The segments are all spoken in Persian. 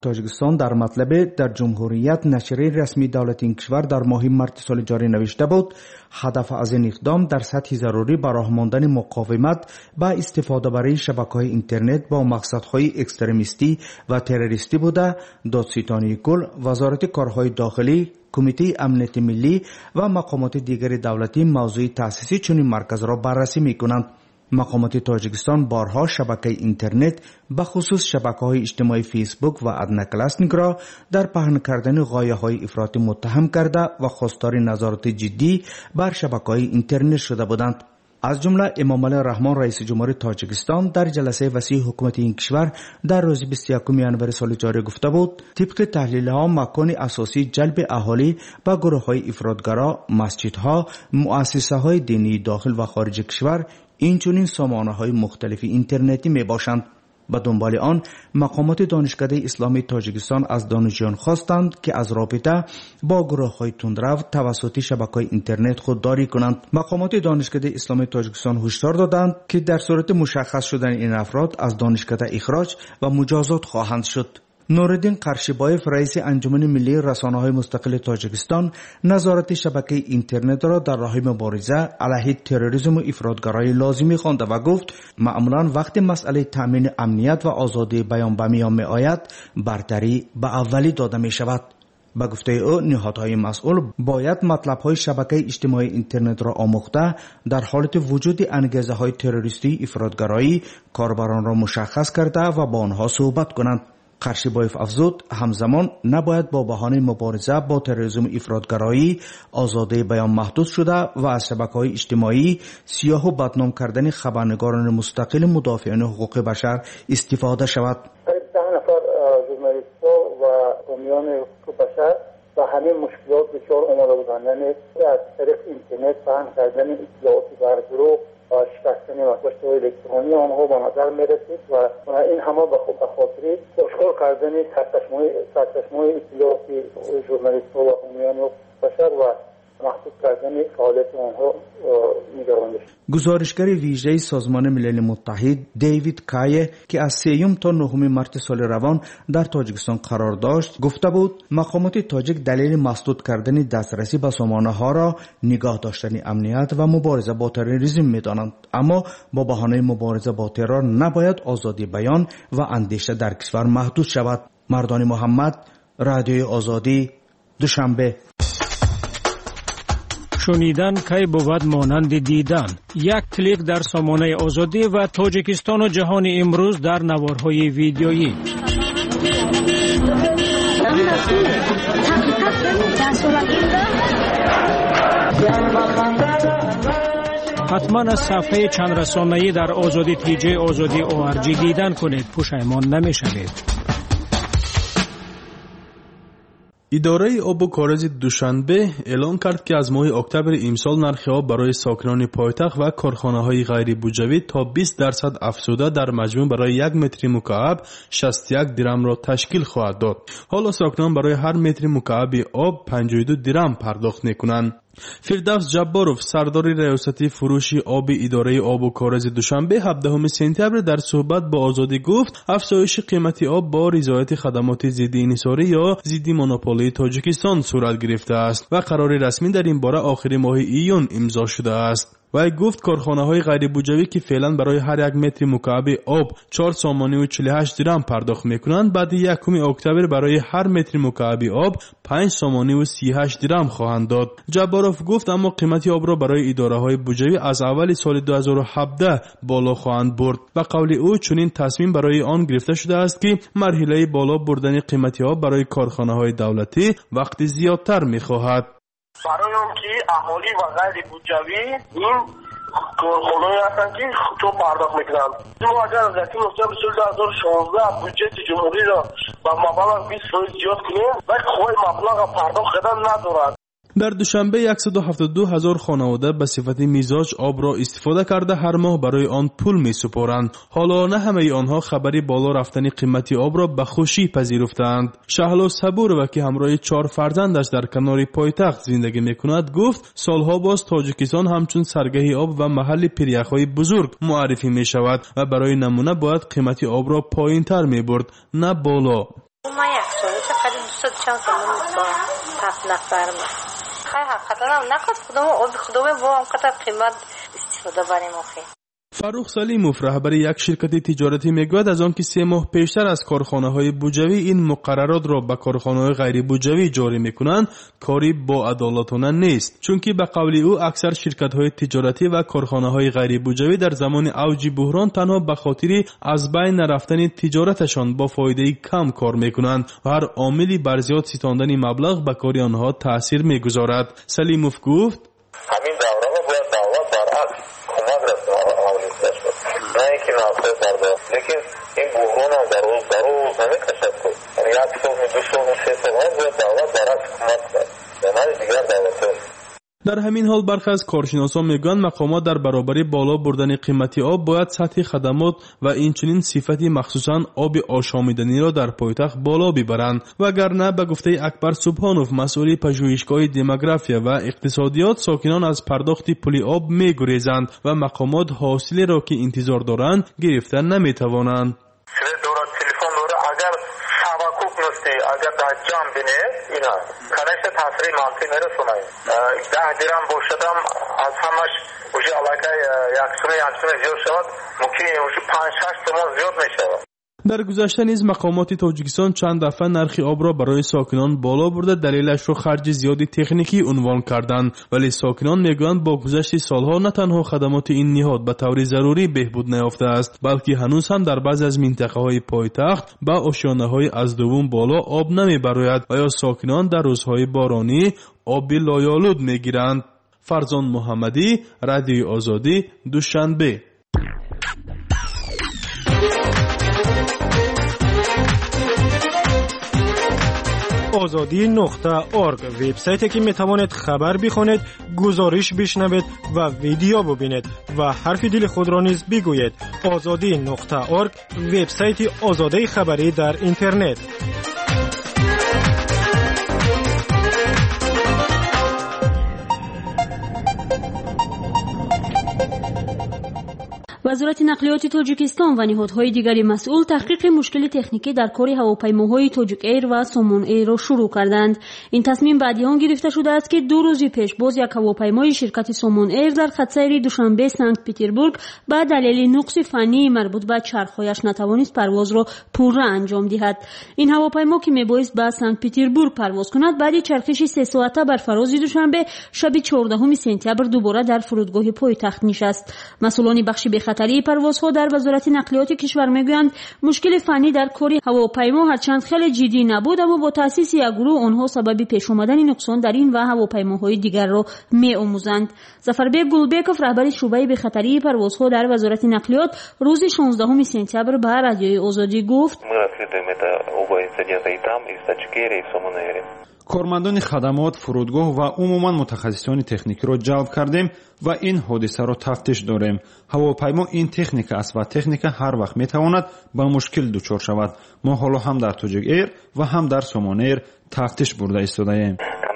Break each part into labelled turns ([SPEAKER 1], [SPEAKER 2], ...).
[SPEAKER 1] тоҷикистон дар матлабе дар ҷумҳурият нашрии расмии давлати ин кишвар дар моҳи марти соли ҷорӣ навишта буд: ҳадаф аз ин иқдом дар сатҳи зарурӣ ба роҳ мондани муқовимат ба истифодабарии шабакаҳои интернет бо мақсадҳои экстремистӣ ва террористӣ буда, додситонии кул, вазорати корҳои дохилӣ, кумитаи амнияти миллӣ ва мақомоти дигари давлатӣ мавзӯи таъсиси чунин марказро баррасӣ мекунанд. мақомоти тоҷикистон борҳо шабакаи интернет ба хусус шабакаҳои иҷтимоии фейсбук ва одноклассникро дар паҳн кардани ғояҳои ифротӣ муттаҳам карда ва хостори назороти ҷиддӣ бар шабакаҳои интернет шуда буданд. аз ҷумла эмомалӣ раҳмон раиси ҷумҳурии тоҷикистон дар ҷаласаи васии ҳукумати ин кишвар дар рӯзи 21 январи соли ҷорӣ гуфта буд: тибқи таҳлилҳо макони асосии ҷалби аҳолӣ ба гурӯҳҳои ифротгаро масҷидҳо, муассисаҳои динии дохил ва хориҷи кишвар, инчунин сомонаҳои мухталифи интернетӣ мебошанд. ба дунболи он мақомоти донишкадаи исломии тоҷикистон аз донишҷӯён хостанд ки аз робита бо гурӯҳҳои тундрав тавассути шабакаҳои интернет худдорӣ кунанд. мақомоти донишкадаи исломии тоҷикистон ҳушдор доданд ки дар сурати мушаххас шудани ин афрод аз донишкада ихроҷ ва муҷозот хоҳанд шуд. нуриддин қаршибоев раиси анҷумани миллии расонаҳои мустақили тоҷикистон назорати шабакаи интернетро дар роҳи мубориза алайҳи терроризму ифротгароӣ лозимӣ хонда ва гуфт: маъмулан вақте масъалаи таъмини амният ва озодии баён ба миён меояд, бартарӣ ба аввалӣ дода мешавад. ба гуфтаи ӯ, ниҳодҳои масъул бояд матлабҳои шабакаи иҷтимоии интернетро омӯхта, дар ҳолати вуҷуди ангезаҳои террористии ифротгароӣ корбаронро мушаххас карда ва бо онҳо суҳбат кунанд. қаршибоев афзуд: ҳамзамон набояд бо баҳонаи мубориза бо терроризму ифротгароӣ, озодии баён маҳдуд шуда ва аз шабакаҳои иҷтимоӣ сиёҳу бадном кардани хабарнигорони мустақили мудофиини ҳуқуқи башар истифода шавад.
[SPEAKER 2] 10 нафар журналистҳо ва ҳомиёни ҳуқуқи башар ба ҳамин мушкилот дучор омада буданд. яъне аз тариқи интернет паҳн кардани иттилооти баргурӯҳ و شکستنی مکاشف‌های الکترونی آنها به نظر می‌رسید و این همه به خاطر آشکار کردن سرچشمه‌های اطلاعاتی ژورنالیست‌ها و حامیان حقوق بشر و محدود کردن فعالیت آنها نگرانده شد.
[SPEAKER 1] گزارشگر ویژه سازمان ملل متحد دیوید کایه که از 3 تا 9 مارس سال روان در تاجیکستان قرار داشت گفته بود مقامات تاجیک دلیل مسدود کردن دسترسی به سامانه‌ها را نگاه داشتن امنیت و مبارزه با تروریسم می‌دانند، اما با بهانه مبارزه با ترور نباید آزادی بیان و اندیشه در کشور محدود شود. مردان محمد، رادیوی آزادی، دوشنبه.
[SPEAKER 3] شنیدن کی بود مانند دیدن. یک کلیک در سامانه آزادی و تاجیکستان و جهان امروز در نوارهای ویدیویی. حتما از صفحه چند رسانه‌ای در آزادی تیجی آزادی ORG دیدن کنید، پشیمان نمی‌شوید.
[SPEAKER 4] اداره آب و کاغذ دوشنبه اعلام کرد که از ماه اکتبر امسال نرخ آب برای ساکنان پایتخت و کارخانه‌های غیر بودجوی تا 20% افزوده در مجموع برای 1 متر مکعب 61 درم را تشکیل خواهد داد. حالا ساکنان برای هر متر مکعب آب 52 درم پرداخت می‌کنند. فردوس جباروف سردار ریاستی فروش آب اداره آب و کاغذ دوشنبه 17 سپتامبر در صحبت با آزادی گفت افزایش قیمت آب با رضایت خدمات ضد انحصاری یا ضد مونوپولی تاجیکستان صورت گرفته است و قرار رسمی در این باره آخر ماه ایون امضا شده است. و گفت کارخانه‌های غیر بودجویی که فعلا برای هر 1 متر مکعب آب 4 سامانی و 48 درم پرداخت میکنند، بعد 1 اکتبر برای هر متر مکعب آب 5 سامانی و 38 درم خواهند داد. جباروف گفت اما قیمت آب را برای اداره‌های بودجویی از اول سال 2017 بالا خواهند برد و قول او چنین تصمیم برای آن گرفته شده است که مرحله بالا بردن قیمت آب برای کارخانه‌های دولتی وقت زیادتر می‌خواهد.
[SPEAKER 5] برای اون که اهالی و غیر بودجوی این کارخانه‌ای هستن که تو پرداخت میکنند. ما اگر از رسیم سال 2016 بودجه جمهوری را با مبلغ 20% زیاد کنیم و خواهی مبلغ پرداخت کردن ندارد.
[SPEAKER 4] در دوشنبه 172,000 خانواده به صفت میزاج آب را استفاده کرده هر ماه برای آن پول می سپارند. حالا نه همه آنها خبری بالا رفتن قیمت آب را به خوشی پذیرفتند. شهلا صبور و که همراه 4 فرزندش در کنار پایتخت زندگی میکند گفت سالها باز تاجیکستان همچون سرگه آب و محل پریخ‌های بزرگ معرفی می شود و برای نمونه باید قیمت آب را پایین تر می برد نه بالا.
[SPEAKER 6] ما یک ساله قریب 200 چند سال با 7 نفر ما حقیقتا هم نکرد خودم با هم قطع قیمت استفاده بریم آخی.
[SPEAKER 4] فروخ سلیموف رهبر یک شرکت تجارتی میگوید از آن که 3 ماه پیشتر از کارخانه‌های بودجوی این مقررات را به کارخانه‌های غیر بودجوی جاری می‌کنند کاری با عدالتانه نیست، چون که به قول او اکثر شرکت‌های تجارتی و کارخانه‌های غیر بودجوی در زمان اوج بحران تنها به خاطر از بین رفتن تجارتشان با فایده کم کار می‌کنند و هر عاملی بر زیاد ستاندن مبلغ به کار آنها تأثیر می‌گذارد. سلیموف گفت
[SPEAKER 7] همین دوره باید دعوت برعکس کمک رسید نه اینکه نافذ برداشت، لیکن این بحران هم در روز نمیکشد کن، یعنی 1 سال 2 سال 3 سال باید دعوت برعکس کمک کرد نه دیگر دعوت.
[SPEAKER 4] در همین حال برخی از کارشناسان میگویند مقامات در برابر بالا بردن قیمت آب باید سطح خدمات و اینچنین صفت مخصوصا آب آشامیدنی را در پایتخت بالا ببرند، وگرنه به گفته اکبر سبحانوف مسئول پژوهشگاه دموگرافیا و اقتصادیات ساکنان از پرداخت پول آب میگریزند و مقامات حاصلی را که انتظار دارند گرفتن نمیتوانند.
[SPEAKER 7] اگر در جام بینه اینا کنشت تاثیر منفی نرسونه 10 درم باشدم از همش وجه علاقه یکسونه زیاد شود ممکنه وجه 5-6 تومان زیاد میشود.
[SPEAKER 4] در گذشته نیز مقامات تاجیکستان چند دفعه نرخ آب را برای ساکنان بالا برده دلیلش را خرج زیادی تکنیکی عنوان کردند، ولی ساکنان میگویند با گذشت سالها نه تنها خدمات این نهاد به طور ضروری بهبود نیافته است بلکه هنوز هم در بعضی از منطقه‌های پایتخت به آشیانه‌های از دوم بالا آب نمیبراید و یا ساکنان در روزهای بارانی آب لایه‌آلود میگیرند. فرزان محمدی، رادیو آزادی، دوشنبه.
[SPEAKER 3] azadi.org وبسایتی که میتواند خبر بخوانید، گزارش بشنوید و ویدیو ببینید و حرف دل خود را نیز بگویید. azadi.org وبسایت آزادی خبری در اینترنت.
[SPEAKER 8] وزارت نقلیات تاجیکستان و نهادهای دیگری مسئول تحقیق مشکل تکنیکی در کار هواپیماهای تاجیک ایر و سومون ایر را شروع کردند. این تصمیم بعد آن گرفته شده است که 2 روز پیش باز یک هواپیمای شرکت سومون ایر در خط سیر دوشنبه سنت پترزبورگ به دلیل نقص فنی مربوط به چرخهایش نتوانست پرواز را پورا انجام دهد. این هواپیما که میبایست به سنت پترزبورگ پرواز کند بعد چرخش 3 ساعته بر فراز دوشنبه شب 14 سپتامبر دوباره در فرودگاه پایتخت نشست. مسئولان بخش خطری پروازها در وزارت نقلیات کشور میگویند مشکل فنی در کار هواپیما هرچند خیلی جدی نبود اما با تأسیس یک گروه آنها سبب پیش آمدن نقصان در این و هواپیماهای دیگر را می‌آموزند. ظفربک گلبکوف رهبر شعبه به خطری پروازها در وزارت نقلیات روز 16 سپتامبر به رادیوی آزادی گفت
[SPEAKER 9] کارمندان خدمات، فرودگاه و عموما متخصصان تکنیکی را جلب کردیم و این حادثه را تفتیش داریم. هواپیما این تکنیک است و تکنیک هر وقت میتواند به مشکل دچار شود. ما حالا هم در تاجیک ایر و هم در سومون ایر تفتیش برده ایستاده‌ایم.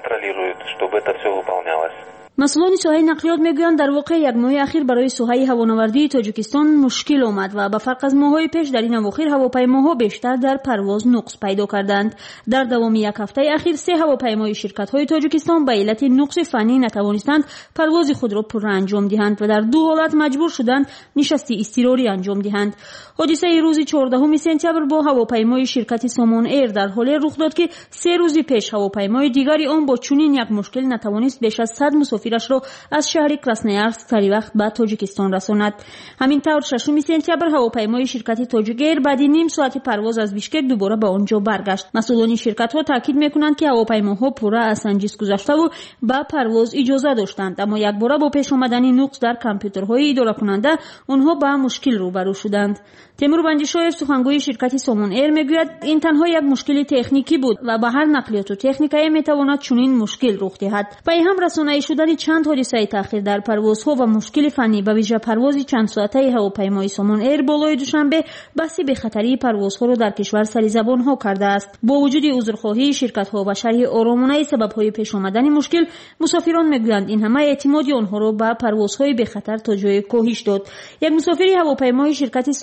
[SPEAKER 8] مسئولان ساحه نقلیات میگویند در واقع یک ماه اخیر برای ساحه هوانوردی تاجیکستان مشکل آمد و به فرق از ماه‌های پیش در این اواخر هواپیماها بیشتر در پرواز نقص پیدا کردند. در دوام یک هفته اخیر 3 هواپیمای شرکت‌های تاجیکستان به علت نقص فنی نتوانستند پرواز خود را پورا انجام دهند و در 2 حالت مجبور شدند نشست اضطراری انجام دهند. حادثه روز 14 سپتامبر با هواپیمای شرکت سومون ایر در حالی رخ داد که 3 روز پیش هواپیمای دیگری آن با چنین یک مشکل نتوانست بیش از 100 مسافرش را از شهر کراسنویارسک سری وقت به تاجیکستان رساند. همینطور 6 سپتامبر هواپیمای شرکت تاجیک ایر بعد نیم ساعت پرواز از بیشکک دوباره به آنجا برگشت. مسئولان شرکت ها تاکید میکنند که هواپیماها پورا از سنجش گذشته و به پرواز اجازه داشتند، اما یک بار با پیش آمدن نقص در کامپیوترهای اداره کننده آنها به مشکل روبرو شدند. تیمور بندیشویف سخنگوی شرکت سومون ایر میگوید این تنها یک مشکل تکنیکی بود و به هر نقلیات و تکنیکی میتواند چنین مشکل رخ دهد. پای هم رسانه‌ای شدن چند حادثه تأخیر در پروازها و مشکل فنی به ویژه پرواز چند ساعته هواپیمای سومون ایر بالای دوشنبه بحث به خطری پروازها را در کشور سریزبان ها کرده است. با وجود عذرخواهی شرکت ها و شرح آرامانه سبب های پیش آمدن مشکل، مسافران میگویند این همه اعتماد آنها را به پروازهای به خطر تا جای کاهش داد. یک مسافر هواپیمای شرکت سومون ایر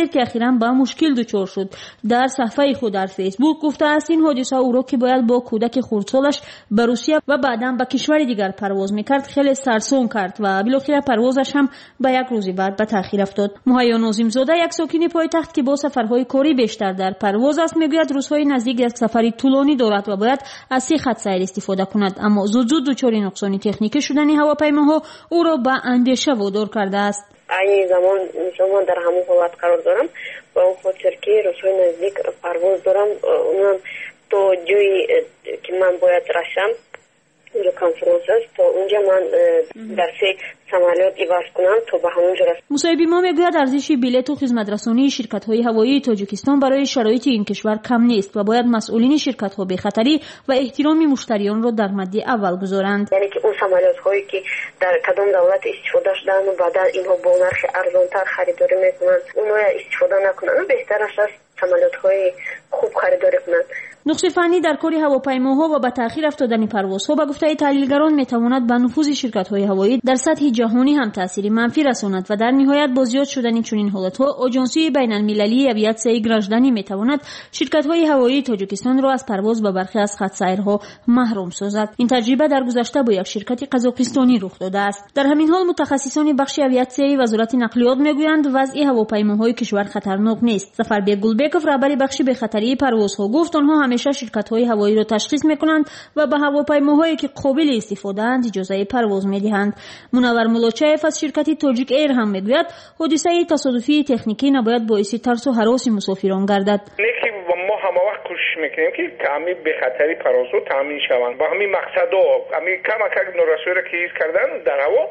[SPEAKER 8] حادثه‌ای که اخیراً با مشکل دچار شد. در صفحه خود در فیسبوک گفته است این حادثه او را که باید با کودک خردسالش به روسیه و بعداً به کشور دیگر پرواز میکرد خیلی سرسام کرد و بالاخره پروازش هم به یک روز بعد به تأخیر افتاد. مهیا ناظم زاده یک ساکن پایتخت که با سفرهای کاری بیشتر در پرواز است میگوید روزهای نزدیک یک سفری طولانی دارد و باید از 3 خط سیر استفاده کند، اما زود دچار نقصان تکنیکی شدن هواپیماها او را به اندیشه وادار کرده است.
[SPEAKER 10] این زمان در همون حالت قرار دارم و اون خاطر که روزهای نزدیک پرواز دارم، اونم تا جایی که من باید رسم اونجا کنفرانس است تا اونجا من در 3 سمالیات عوض کنم تا به همونجا رسم.
[SPEAKER 8] مصاحبی ما میگوید ارزش بلیط و خدمت رسانی شرکت‌های هوایی تاجیکستان برای شرایط این کشور کم نیست و باید مسئولین شرکت‌ها به خطری و احترام مشتریان را در مد اول گذارند.
[SPEAKER 10] یعنی که اون سمالیات‌هایی که در کدام دولت استفاده شدن و بعدا اینها با نرخ ارزان‌تر خریداری میکنن اونها استفاده نکنن، بهتر است سمالیات‌های خوب خریداری کنند.
[SPEAKER 8] نقص فنی در کار هواپیماها و به تأخیر افتادن پروازها به گفته تحلیلگران میتواند به نفوذ شرکت‌های هوایی در سطح جهانی هم تأثیر منفی رساند و در نهایت با زیاد شدن چنین حالت‌ها آژانسی بین‌المللی اویاسیای گرجدانی میتواند شرکت‌های هوایی تاجیکستان را از پرواز به برخی از خط سیرها محروم سازد. این تجربه در گذشته با یک شرکت قزاقستانی رخ داده است. در همین حال متخصصان بخش اویاسیای وزارت نقلیات میگویند وضع هواپیماهای کشور خطرناک نیست. ظفربک گلبکوف رهبر بخش به خطری پروازها گفت آنها همیشه شرکت‌های هوایی را تشخیص می‌کنند و به هواپیماهایی که قابل استفاده اند اجازه پرواز می‌دهند. منور ملاچایف از شرکت تاجیک ایر هم میگوید حادثه تصادفی تکنیکی نباید باعث ترس و هراس مسافران گردد.
[SPEAKER 5] ما همه وقت کوشش میکنیم که همین به خطری پروازها تامین شوند و همین مقصدها همین کمک نورسوی را که ایز کردن در هوا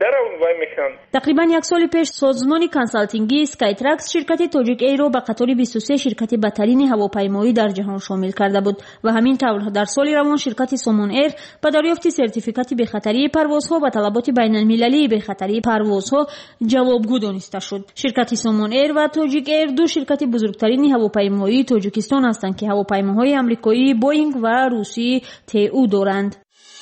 [SPEAKER 8] تقریبا یک سال پیش سازمان کنسالتینگی اسکایترکس شرکت تاجیک ایر را به قطار 23 شرکت برترین هواپیمایی در جهان شامل کرده بود و همین طور در سال روان شرکت سومون ایر به دریافت سرتیفیکات بخطری پروازها و طلبات بین المللی بخطری پروازها جوابگو دانسته شد. شرکت سومون ایر و تاجیک ایر دو شرکت بزرگترین هواپیمایی تاجیکستان هستند که هواپیماهای آمریکایی بوئینگ و روسی TU دارند.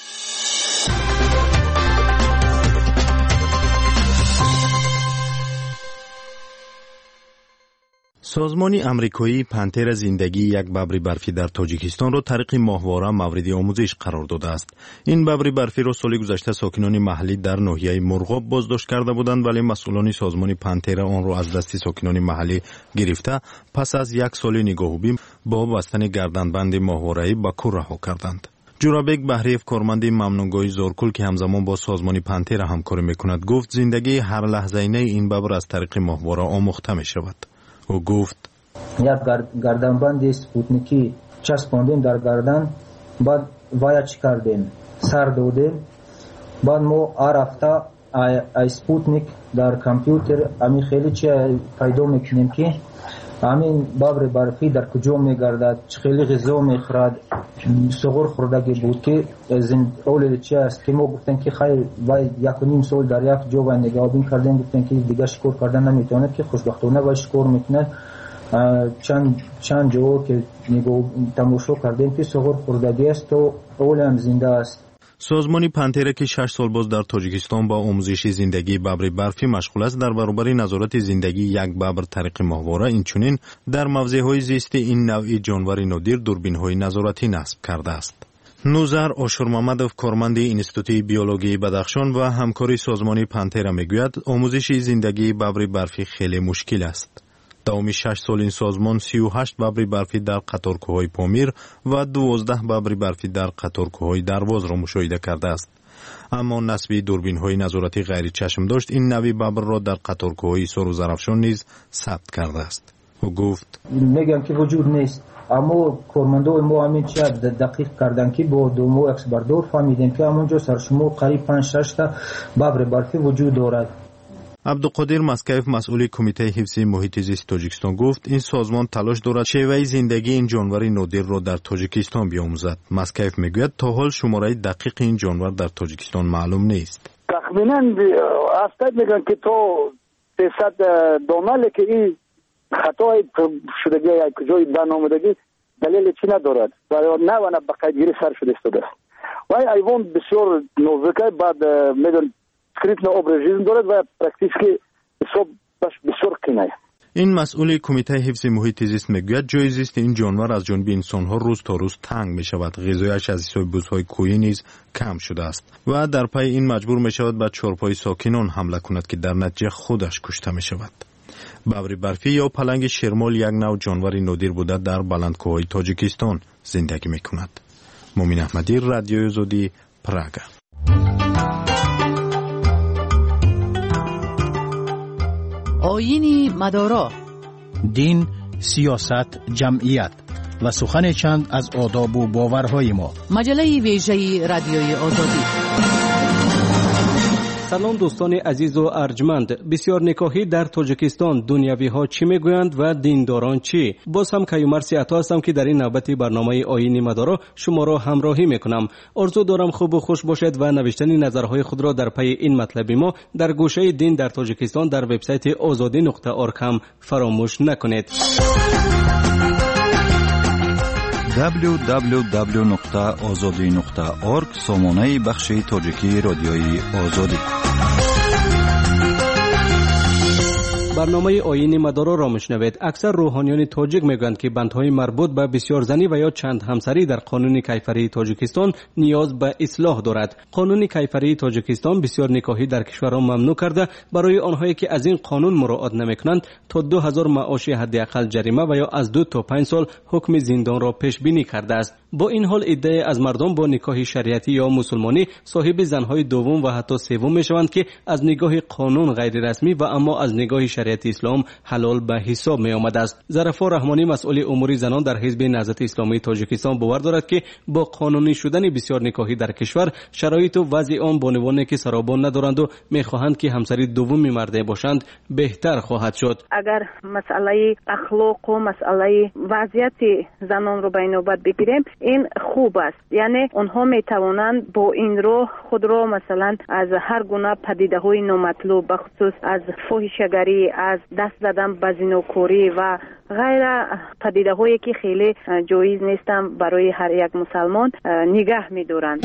[SPEAKER 11] سازمان امریکایی پنتر زندگی یک ببر برفی در تاجیکستان را طریق ماهواره مورد آموزش قرار داده است. این ببر برفی را سال گذشته ساکنان محلی در ناحیه مرغاب بازداشت کرده بودند، ولی مسئولان سازمان پنتر آن را از دست ساکنان محلی گرفته پس از یک سال نگاهوبی با بستن گردنبند ماهواره‌ای به کور رها کردند. جورابک بهریف کارمند ممنونگاه زارکل که همزمان با سازمان پنتر همکاری میکند گفت زندگی هر لحظه‌ای این ببر از طریق ماهواره آموخته می شود. او گفت
[SPEAKER 12] یک گردنبند سپوتنیکی چسباندیم در گردن، بعد وایچ کردیم، سر دادیم، بعد ما هر هفته سپوتنیک در کامپیوتر همین خیلی چی پیدا میکنیم که همین ببر برفی در کجا میگردد، خیلی غذا میخورد، سغور خوردگی بود که اول چی است که ما گفتن که خیلی وای 1.5 سال در یک جا و نگاهبین کردیم، گفتن که دیگه شکار کردن نمیتونه که خوشبختانه و شکار میکنه. چند جا که نگاه تماشا کردیم که سغور خوردگی است و اول هم زنده است.
[SPEAKER 11] سازمان پنتر که 6 سال باز در تاجیکستان با آموزش زندگی ببر برفی مشغول است در برابر نظارت زندگی یک ببر طریق ماهواره اینچنین در موضع‌های زیستی این نوع جانور نادر دوربین‌های نظارتی نصب کرده است. نوزر آشور محمدوف کارمند انستیتوت بیولوژی بدخشان و همکاری سازمان پنتر میگوید آموزش زندگی ببر برفی خیلی مشکل است. دوام 6 سال این سازمان 38 ببر برفی در قطارکوه‌های پامیر و 12 ببر برفی در قطارکوه‌های درواز را مشاهده کرده است. اما نصب دوربین‌های نظارتی غیر چشم داشت این نوع ببر را در قطارکوه‌های سر و زرافشان نیز ثبت کرده است. او گفت
[SPEAKER 12] میگن که وجود نیست، اما کارمندای ما همین چیز دقیق کردن که با دومو اکس بردار فهمیدیم که همونجا سرشمار قریب 5-6 تا ببر برفی وجود دارد.
[SPEAKER 11] عبدالقادر مسکیف مسئول کمیته حفظ محیط زیست تاجیکستان گفت این سازمان تلاش دارد شیوه زندگی این جانور نادر را در تاجیکستان بیاموزد. مسکیف میگوید تا حال شماره دقیق این جانور در تاجیکستان معلوم نیست.
[SPEAKER 13] تخمینا استاد میگن که تو 300 دانه که این خطای شدگی یا کجای برنامه‌دگی دلیل چی ندارد و نه و نه به قیدگیری سر شده است. و ایوان بسیار نازکه بعد میدون سکریپت نا ابرژیزم دارد و پرکتیسکی حساب بسیار قینه.
[SPEAKER 11] این مسئول کمیته حفظ محیط زیست میگوید جای زیست این جانور از جانب انسان‌ها روز تا روز تنگ می‌شود. غذایش از حساب بوس‌های کوهی نیز کم شده است و در پی این مجبور می‌شود به چارپای ساکنان حمله کند که در نتیجه خودش کشته می‌شود. ببر برفی یا پلنگ شرمال یک نوع جانور نادر بوده در بلندکوه‌های تاجیکستان زندگی می‌کند. مومن احمدی، رادیو آزادی، پراگ.
[SPEAKER 14] آیین مدارا،
[SPEAKER 15] دین، سیاست، جمعیت و سخن چند از آداب و باورهای ما.
[SPEAKER 14] مجله ویژه رادیوی آزادی.
[SPEAKER 16] سلام دوستان عزیز و ارجمند. بسیار نکاحی در تاجیکستان، دنیوی ها چی میگویند و دینداران چی؟ باز هم کیومرثی عطا هستم که در این نوبتی برنامه آیین مدارا شما را همراهی میکنم. آرزو دارم خوب و خوش باشید و نوشتن نظرهای خود را در پی این مطلب ما در گوشه دین در تاجیکستان در وبسایت azadi.org هم فراموش نکنید.
[SPEAKER 17] www.azadi.org سامانه بخش تاجیکی رادیوی آزادی.
[SPEAKER 16] برنامه آیین مدارا را میشنوید. اکثر روحانیان تاجیک میگویند که بندهای مربوط به بسیار زنی و یا چند همسری در قانون کیفری تاجیکستان نیاز به اصلاح دارد. قانون کیفری تاجیکستان بسیار نکاحی در کشور را ممنوع کرده. برای آنهایی که از این قانون مراعات نمیکنند تا 2000 معاش حداقل جریمه و یا از 2 تا 5 سال حکم زندان را پیش بینی کرده است. با این حال عده از مردم با نکاح شریعتی یا مسلمانی صاحب زنهای دوم و حتی سوم میشوند که از نگاه قانون غیر رسمی و اما از نگاه شریعت اسلام حلال به حساب می آمده است. ظرفا رحمانی مسئول امور زنان در حزب نهضت اسلامی تاجیکستان باور دارد که با قانونی شدن بسیار نکاحی در کشور شرایط و وضع آن بانوانی که سرابان ندارند و میخواهند که همسری دومی مرده باشند بهتر خواهد شد.
[SPEAKER 18] اگر مسئله اخلاق و مسئله وضعیت زنان رو به نوبت بگیریم این خوب است. یعنی آنها می توانند با این راه خود را مثلا از هر گونه پدیده‌های نامطلوب به خصوص از فاحشه‌گری، از دست زدن به زناکاری و غیر پدیده‌هایی که خیلی جایز نیستند برای هر یک مسلمان نگاه می‌دارند.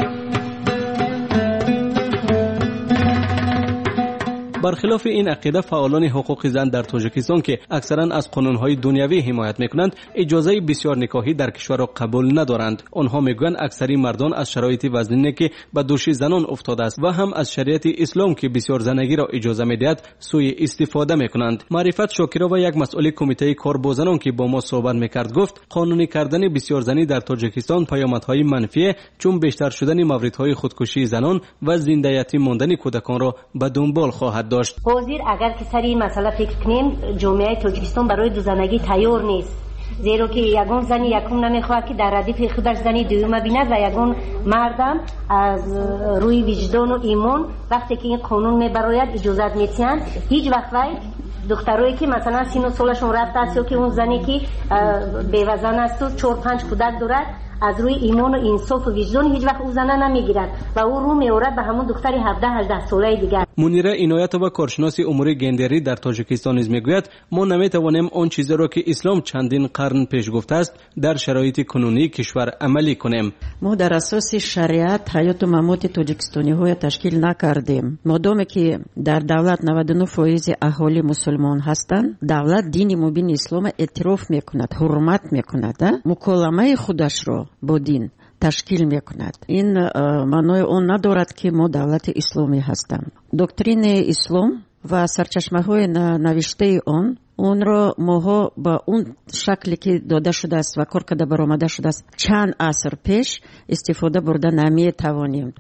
[SPEAKER 16] برخلاف این عقیده فعالان حقوق زن در تاجیکستان که اکثرا از قانونهای دنیوی حمایت میکنند اجازه بسیار نکاحی در کشور را قبول ندارند. آنها میگویند اکثری مردان از شرایط وضعی که به دوش زنان افتاده است و هم از شریعت اسلام که بسیار زنگی را اجازه میدهد سوء استفاده میکنند. معرفت شاکرا و یک مسئول کمیته کار با زنان که با ما صحبت میکرد گفت قانونی کردن بسیار زنی در تاجیکستان پیامدهای منفی چون بیشتر شدن موردهای خودکشی زنان و زنده یتیم ماندن کودکان را به دنبال خواهد داشت.
[SPEAKER 19] حاضر اگر که سر این مسئله فکر کنیم جامعه تاجیکستان برای دوزنگی تیار نیست، زیرا که یگان زنی یکم نمیخواد که در ردیف خودش زنی دوم بیند و یگان مردم از روی وجدان و ایمان وقتی که این قانون میبراید اجازت میتیند هیچ وقت دخترایی که مثلا سین و سالشون رفت است یا که اون زنی که بیوزن است و 4-5 کودک دارد از روی ایمان و انصاف و وجدان هیچ وقت او زنه نمیگیرد و او رو میورد به همون دختری 17-18 ساله دیگر.
[SPEAKER 16] منیره عنایت و کارشناس امور گندری در تاجیکستان نیز میگوید ما نمیتوانیم آن چیزی را که اسلام چندین قرن پیش گفته است در شرایط کنونی کشور عملی کنیم.
[SPEAKER 20] ما در اساس شریعت حیات و ممات تاجیکستانی های تشکیل نکردیم. مادامی که در دولت 99% اهالی مسلمان هستند، دولت دین مبین اسلام اعتراف میکند، حرمت میکند، مکالمه خودش را با دین تشکیل میکند. این معنای اون ندارد که ما دولت اسلامی هستیم. دکترین اسلام و سرچشمه های نوشته اون را ماها با اون شکلی که داده شده است و کار کرده برآمده شده است چند عصر پیش استفاده برده نمی توانیم.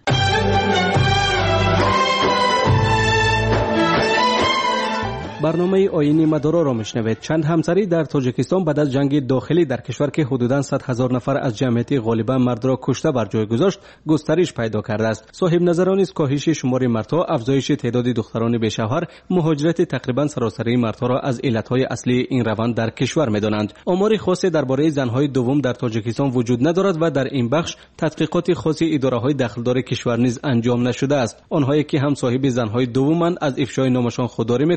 [SPEAKER 16] برنامه آیین مدارا را میشنوید. چند همسری در تاجیکستان بعد از جنگ داخلی در کشور که حدوداً 100,000 نفر از جمعیت غالبا مرد را کشته بر جای گذاشت گسترش پیدا کرده است. صاحب نظران از کاهش شمار مردها، افزایش تعداد دختران بی‌شوهر، مهاجرت تقریبا سراسری مردها را از علتهای اصلی این روند در کشور می‌دانند. آمار خاصی درباره زنهای دوم در تاجیکستان وجود ندارد و در این بخش تحقیقات خاصی اداره‌های داخلدار کشور نیز انجام نشده است. آنهایی که هم صاحب زنهای دومند از افشای نامشان خودداری می‌کنند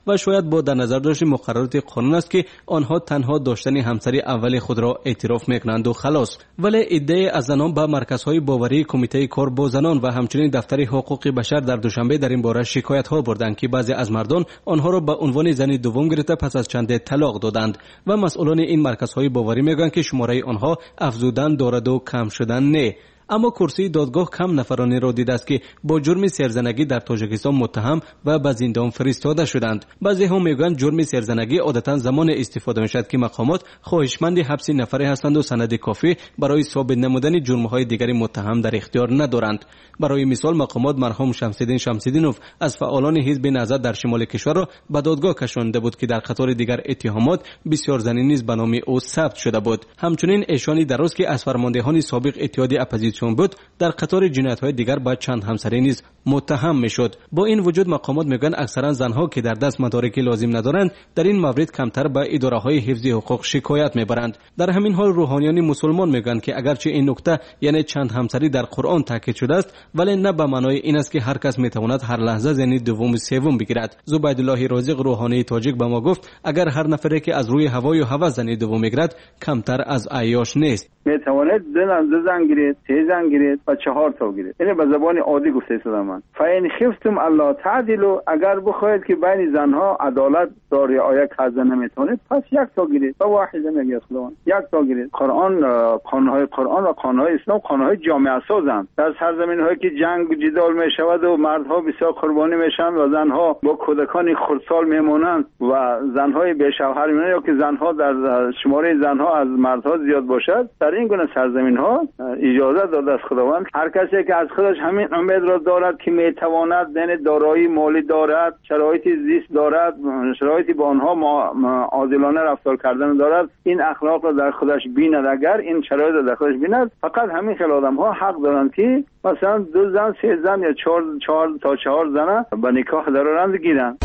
[SPEAKER 16] و شاید با در نظر داشت مقررات قانون است که آنها تنها داشتن همسری اول خود را اعتراف میکنند و خلاص. ولی ایده از زنان به مرکزهای باوری کمیته کار با زنان و همچنین دفتر حقوق بشر در دوشنبه در این باره شکایت ها بردند که بعضی از مردان آنها را به عنوان زن دوم گرفته پس از چند طلاق دادند و مسئولان این مرکزهای باوری میگویند که شماره آنها افزودن دارد و کم شدن نه. اما کرسی دادگاه کم نفرانی را دیده است که با جرم سرزنگی در تاجیکستان متهم و به زندان فرستاده شدند. بعضی ها میگویند جرم سرزنگی عادتا زمان استفاده میشد که مقامات خواهشمند حبس نفری هستند و سند کافی برای ثابت نمودن جرم‌های دیگر متهم در اختیار ندارند. برای مثال مقامات مرحوم شمس‌الدین شمس‌الدینوف از فعالان حزب نهضت در شمال کشور را به دادگاه کشانده بود که در قطار دیگر اتهامات بسیار زنی نیز به نام او ثبت شده بود. همچنین ایشانی دراز که از فرماندهان سابق اتحادیه اپوزیسیون بود در قطار جنایت‌های دیگر با چند همسری نیز متهم میشد. با این وجود مقامات میگن اکثرا زنها که در دست مدارک لازم ندارند در این مورد کمتر به اداره‌های حفظ حقوق شکایت میبرند. در همین حال روحانیان مسلمان میگن که اگرچه این نکته یعنی چند همسری در قرآن تاکید شده است ولی نه به معنای این است که هر کس میتواند هر لحظه یعنی دوم و سوم بگیرد. زبیدالله رازق روحانی تاجیک به ما گفت اگر هر نفری که از روی هوای و هوس زنی دوم میگیرد کمتر از عیاش نیست.
[SPEAKER 21] میتواند دو زن گیرید، 3 زن گیرید و 4 تا گیرید. اینه به زبان عادی گفته شده من. فاین خفتم الله تعدلوا، اگر بخواید که بین زنها عدالت دار رعایت کردن نمیتونید پس 1 تا گیرید. و واحده میگه خداوند 1 تا گیرید. قانونهای قرآن و قانونهای اسلام قانونهای جامعه سازند. در سرزمین‌هایی که جنگ و جدال میشود و مردها بسیار قربانی میشن و زنها با کودکان خردسال میمونند و زنهای بی شوهر میمونند یا که زنها در شماره زنها از مردها زیاد باشد، در این گونه سرزمین‌ها اجازه داده است خداوند هر کسی که از خودش همین امید را دارد که میتواند یعنی دارایی مالی دارد، شرایط زیست دارد، شرایطی با آنها عادلانه رفتار کردن دارد، این اخلاق را در خودش بیند. اگر این شرایط را در خودش بیند فقط همین خیل آدم‌ها حق دارند که مثلا 2 زن 3 زن یا 4 تا 4 زن به نکاح درآورند گیرند.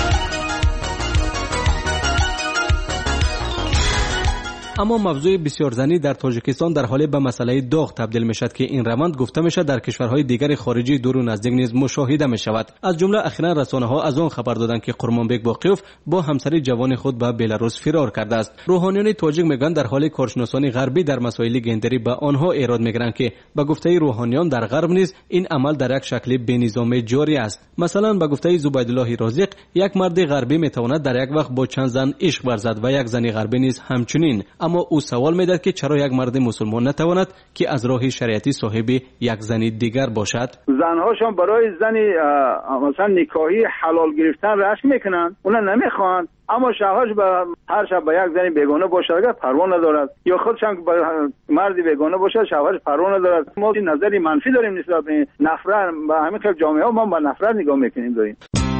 [SPEAKER 16] اما موضوع بسیار زنی در تاجیکستان در حال به مسئله داغ تبدیل می شد که این روند گفته می شد در کشورهای دیگر خارجی دور و نزدیک نیز مشاهده می شود. از جمله اخیراً رسانه ها از آن خبر دادند که قرمانبک باقیوف با همسر جوان خود به بلاروس فرار کرده است. روحانیان تاجیک میگن در حال کارشناسان غربی در مسائل گندری به آنها ایراد میگیرند که به گفته روحانیان در غرب نیز این عمل در یک شکل بینظام جاری است. مثلا به گفته زبیدالله رازق یک مرد غربی میتواند در یک وقت با چند زن عشق ورزد و یک زن غربی نیز همچنین. اما او سوال می‌دهد که چرا یک مرد مسلمان نتواند که از راه شریعتی صاحب یک زن دیگر باشد؟
[SPEAKER 21] زنهاشون برای زنی مثلا نکاحی حلال گرفتن رشک میکنن، اونا نمیخوان، اما شوهرش به هر شب با یک زن بیگانه باشد اگر پروا ندارد یا خودش هم با مردی بیگانه باشد شوهرش پروا ندارد. ما نظری منفی داریم نسبت به نفرت و همین خیلی جامعه ها ما با نفرت نگاه میکنیم داریم.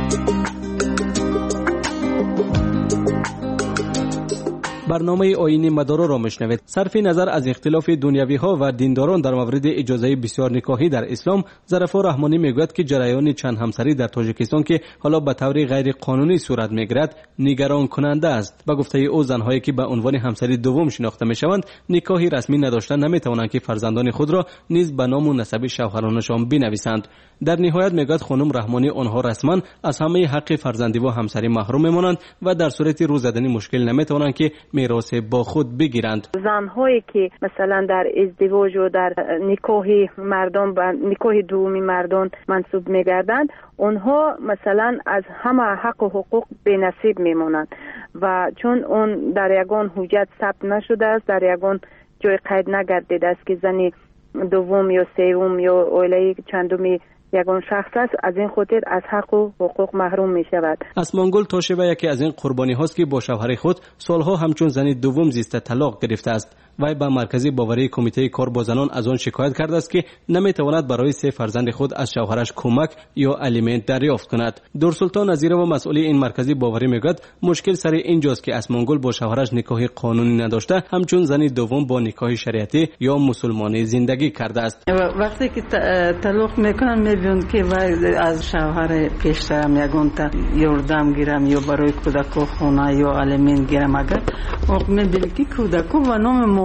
[SPEAKER 16] برنامه آیین مدارا را میشنوید. صرف نظر از اختلاف دنیوی ها و دینداران در مورد اجازه بسیار نکاحی در اسلام، ظرفا رحمانی میگوید که جریان چند همسری در تاجیکستان که حالا به طور غیر قانونی صورت میگیرد نگران کننده است. با گفته او زنهایی که به عنوان همسری دوم شناخته میشوند نکاحی رسمی نداشتن نمیتوانند که فرزندان خود را نیز به نام و نسب شوهرانشان بنویسند. در نهایت میگوید خانم رحمانی آنها رسما از همه حق فرزندی و همسری محروم میمانند و در صورت رو زدن مشکل نمیتوانند که میراث با خود بگیرند.
[SPEAKER 18] زنهایی که مثلا در ازدواج و در نکاح مردان و نکاح دومی مردان منصوب میگردند، اونها مثلا از همه حق و حقوق بی‌نصیب میمونند و چون اون در یگان حجت ثبت نشده است، در یگان جای قید نگردیده است که زنی دوم یا سوم یا اولی چندمی یگان شخص است، از این خاطر از حق و حقوق محروم می شود.
[SPEAKER 16] اسمانگل توشیبه یکی از این قربانی هاست که با شوهر خود سالها همچون زنی دوم زیسته طلاق گرفته است. وی به مرکزی باوری کمیته کار با زنان از آن شکایت کرده است که نمیتواند برای 3 فرزند خود از شوهرش کمک یا الیمنت دریافت کند. دورسلطان نظیر و مسئول این مرکزی باوری میگوید مشکل سر اینجاست که اسمانگل با شوهرش نکاح قانونی نداشته، همچون زنی دوم با نکاح شریعتی یا مسلمانی زندگی کرده است.
[SPEAKER 22] وقتی که طلاق میکنن میبینن که وی از شوهر پیشترم یگان تا یاردم گیرم یا برای کودک خونه یا الیمنت گیرم، اگر میبینن که کودک و نام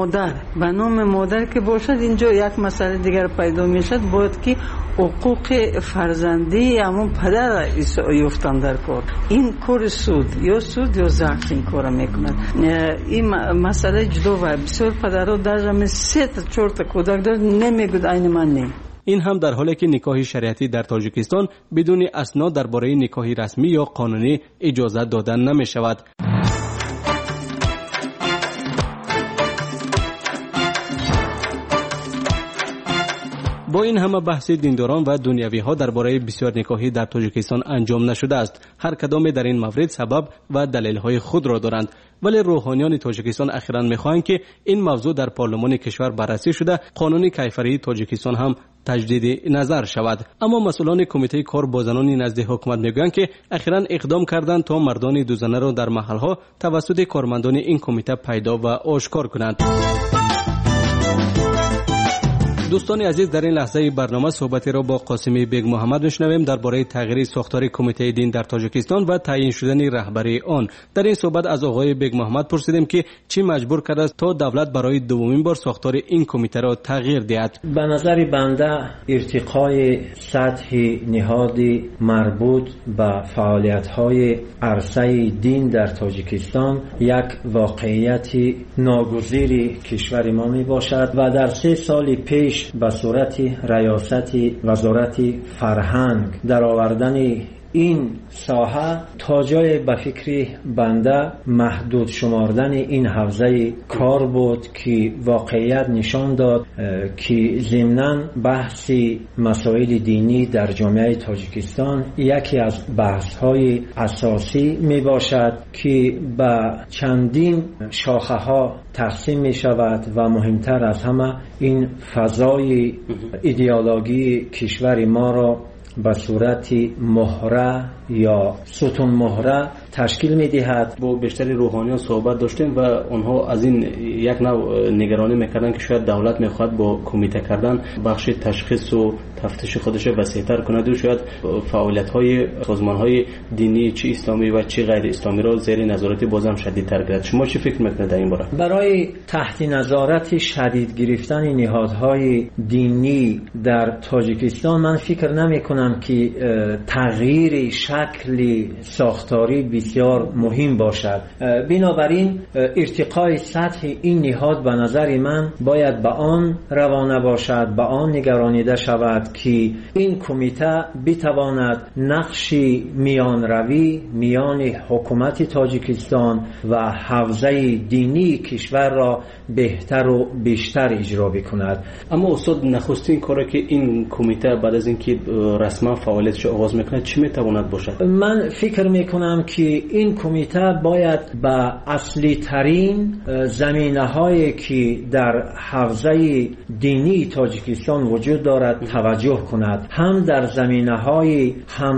[SPEAKER 22] مادر به نام مادر که باشد، اینجا یک مسئله دیگر پیدا میشد، باید که حقوق فرزندی همون پدر یفتن در کار. این کار سود یا ضعف این کار میکند. این مسئله جدا و بسیار پدرها در زمین 3 تا 4 تا کودک دارد، نمیگوید این من نیم.
[SPEAKER 16] این هم در حالی که نکاح شریعتی در تاجیکستان بدون اسناد درباره نکاح رسمی یا قانونی اجازه دادن نمی شود. با این همه بحث دینداران و دنیوی ها درباره بسیار نکاحی در تاجیکستان انجام نشده است. هر کدام در این مورد سبب و دلیل های خود را دارند، ولی روحانیان تاجیکستان اخیراً می‌خواهند که این موضوع در پارلمان کشور بررسی شده، قانون کیفری تاجیکستان هم تجدید نظر شود. اما مسئولان کمیته کار با زنان نزد حکومت میگویند که اخیراً اقدام کردند تا مردان دو زنه را در محل‌ها توسط کارمندان این کمیته پیدا و آشکار کنند. دوستان عزیز، در این لحظه برنامه صحبتی را با قاسمی بیگ محمد میشنویم درباره تغییر ساختار کمیته دین در تاجیکستان و تعیین شدن رهبری آن. در این صحبت از آقای بیگ محمد پرسیدیم که چی مجبور کرده است تا دولت برای دومین بار ساختار این کمیته را تغییر دهد.
[SPEAKER 1] به نظر بنده ارتقای سطح نهادی مربوط به فعالیت‌های عرصه دین در تاجیکستان یک واقعیت ناگزیر کشور ما می باشد و در 3 سال پیش به صورت ریاست وزارت فرهنگ در آوردن این ساحه تا جای به فکر بنده محدود شماردن این حوزه کار بود که واقعیت نشان داد که ضمناً بحث مسائل دینی در جامعه تاجیکستان یکی از بحث‌های اساسی می باشد که به چندین شاخه ها تقسیم می شود و مهمتر از همه این فضای ایدئولوژی کشور ما را به صورت مهره یا ستون مهره تشکیل می دهد.
[SPEAKER 16] با بیشتری روحانیان صحبت داشتیم و آنها از این یک نوع نگرانی میکردن که شاید دولت میخواد با کمیته کردن بخش تشخیص و تفتیش خودش وسیع‌تر کند و شاید فعالیت‌های سازمان‌های دینی چه اسلامی و چه غیر اسلامی را زیر نظارت بازم شدیدتر گیرد. شما چه فکر میکنید در این باره؟
[SPEAKER 1] برای تحت نظارت شدید گرفتن نهادهای دینی در تاجیکستان من فکر نمی‌کنم که تغییر شکل ساختاری بسیار مهم باشد. بنابراین ارتقای سطح این نهاد به نظر من باید به آن روانه باشد، به آن نگرانیده شود که این کمیته بتواند نقش میان روی میان حکومت تاجیکستان و حوزه دینی کشور را بهتر و بیشتر اجرا بکند.
[SPEAKER 16] اما استاد، نخستین کاری که این کمیته بعد از اینکه رسما فعالیتش آغاز میکنه چی میتواند باشد؟
[SPEAKER 1] من فکر میکنم که این کمیته باید به اصلی ترین زمینه هایی که در حوزه دینی تاجیکستان وجود دارد توجه کند، هم در زمینه های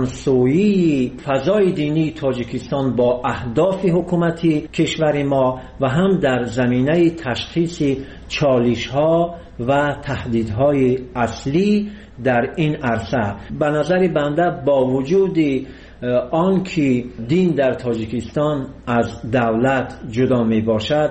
[SPEAKER 1] همسویی فضای دینی تاجیکستان با اهداف حکومتی کشور ما و هم در زمینه تشخیص چالش ها و تهدیدهای اصلی در این عرصه. به نظر بنده با وجود آن که دین در تاجیکستان از دولت جدا می باشد،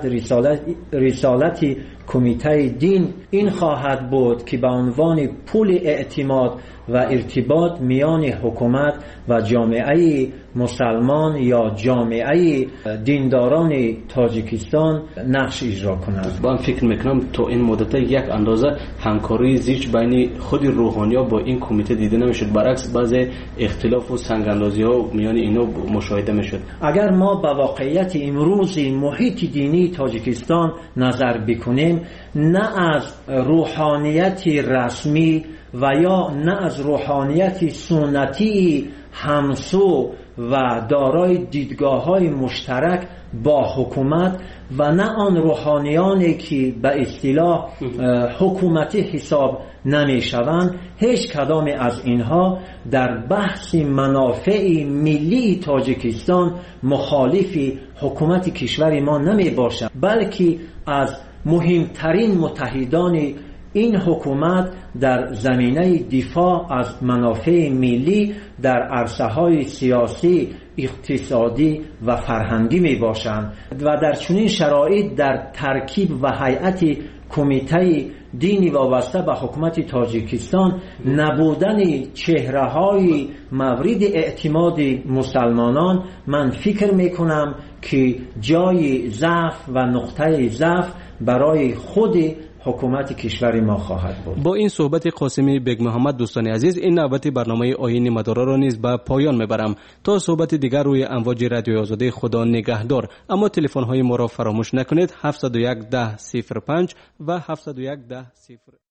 [SPEAKER 1] رسالت کمیته دین این خواهد بود که به عنوان پول اعتماد و ارتباط میان حکومت و جامعه مسلمان یا جامعه دینداران تاجیکستان نقش اجرا کند.
[SPEAKER 16] من فکر میکنم تو این مدت یک اندازه همکاری زیچ بین خود روحانی‌ها با این کمیته دیده نمیشد، برعکس بعضی اختلاف و سنگ‌اندازی‌ها میان اینا مشاهده میشد.
[SPEAKER 1] اگر ما به واقعیت امروز محیط دینی تاجیکستان نظر بکنیم، نه از روحانیت رسمی و یا نه از روحانیت سنتی همسو و دارای دیدگاه‌های مشترک با حکومت و نه آن روحانیانی که به اصطلاح حکومتی حساب نمی‌شوند، هیچ کدام از اینها در بحث منافع ملی تاجیکستان مخالف حکومت کشور ما نمی باشند، بلکه از مهمترین متحدان این حکومت در زمینه دفاع از منافع ملی در عرصه‌های سیاسی، اقتصادی و فرهنگی می باشند و در چنین شرایط در ترکیب و هیئت کمیته دینی وابسته به حکومت تاجیکستان نبودن چهره‌های مورد اعتماد مسلمانان، من فکر میکنم که جای ضعف و نقطه ضعف برای خود حکومت کشور ما خواهد بود.
[SPEAKER 16] با این صحبت قاسمی بیگ محمد دوستان عزیز، این نوبت برنامه آیین مدارا را نیز به پایان میبرم. تا صحبت دیگر روی امواج رادیوی آزادی، خدا نگهدار. اما تلفن های ما را فراموش نکنید: 701 10 05 و 701 10 0